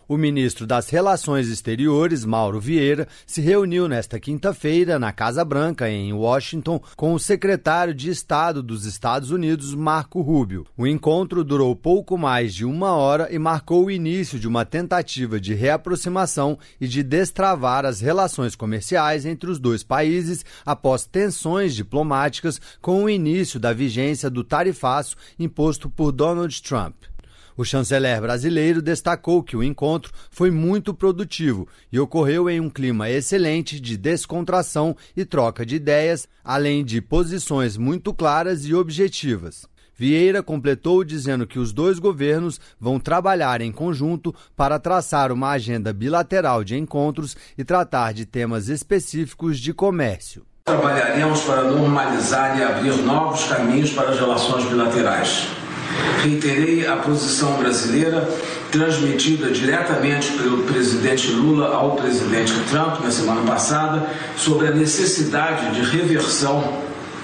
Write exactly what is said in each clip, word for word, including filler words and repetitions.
O ministro das Relações Exteriores, Mauro Vieira, se reuniu nesta quinta-feira na Casa Branca, em Washington, com o secretário de Estado dos Estados Unidos, Marco Rubio. O encontro durou pouco mais de uma hora e marcou o início de uma tentativa de reaproximação e de destravar as relações comerciais entre os dois países após tensões diplomáticas com o início da vigência do tarifaço imposto por Donald Trump. O chanceler brasileiro destacou que o encontro foi muito produtivo e ocorreu em um clima excelente de descontração e troca de ideias, além de posições muito claras e objetivas. Vieira completou dizendo que os dois governos vão trabalhar em conjunto para traçar uma agenda bilateral de encontros e tratar de temas específicos de comércio. Trabalharemos para normalizar e abrir novos caminhos para as relações bilaterais. Reiterei a posição brasileira, transmitida diretamente pelo presidente Lula ao presidente Trump na semana passada, sobre a necessidade de reversão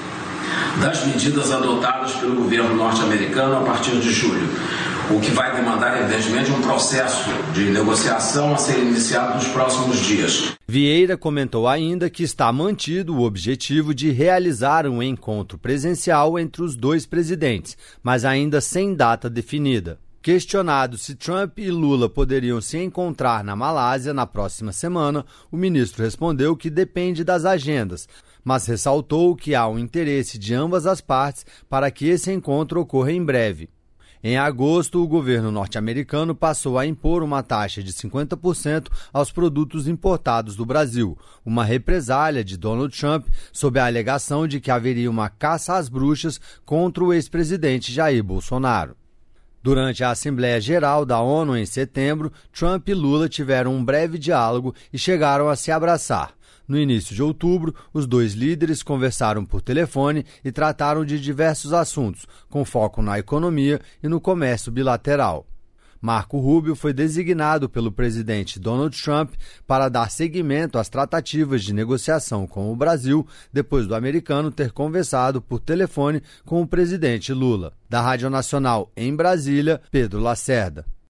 das medidas adotadas pelo governo norte-americano a partir de julho, o que vai demandar, evidentemente, um processo de negociação a ser iniciado nos próximos dias. Vieira comentou ainda que está mantido o objetivo de realizar um encontro presencial entre os dois presidentes, mas ainda sem data definida. Questionado se Trump e Lula poderiam se encontrar na Malásia na próxima semana, o ministro respondeu que depende das agendas, mas ressaltou que há um interesse de ambas as partes para que esse encontro ocorra em breve. Em agosto, o governo norte-americano passou a impor uma taxa de cinquenta por cento aos produtos importados do Brasil, uma represália de Donald Trump sob a alegação de que haveria uma caça às bruxas contra o ex-presidente Jair Bolsonaro. Durante a Assembleia Geral da ONU em setembro, Trump e Lula tiveram um breve diálogo e chegaram a se abraçar. No início de outubro, os dois líderes conversaram por telefone e trataram de diversos assuntos, com foco na economia e no comércio bilateral. Marco Rubio foi designado pelo presidente Donald Trump para dar seguimento às tratativas de negociação com o Brasil, depois do americano ter conversado por telefone com o presidente Lula. Da Rádio Nacional em Brasília, Pedro Lacerda.